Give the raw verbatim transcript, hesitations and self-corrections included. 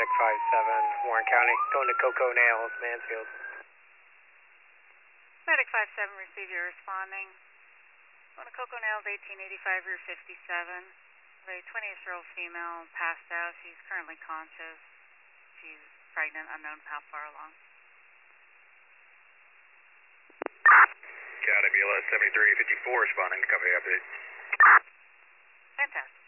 Medic five seven, Warren County, going to Coco Nails, Mansfield. Medic five seven, receive you responding. Going to Coco Nails, eighteen eighty-five, Route fifty-seven. A twenty-eight-year-old female passed out. She's currently conscious. She's pregnant, unknown how far along. County B L S seventy-three fifty-four responding to company update. Fantastic.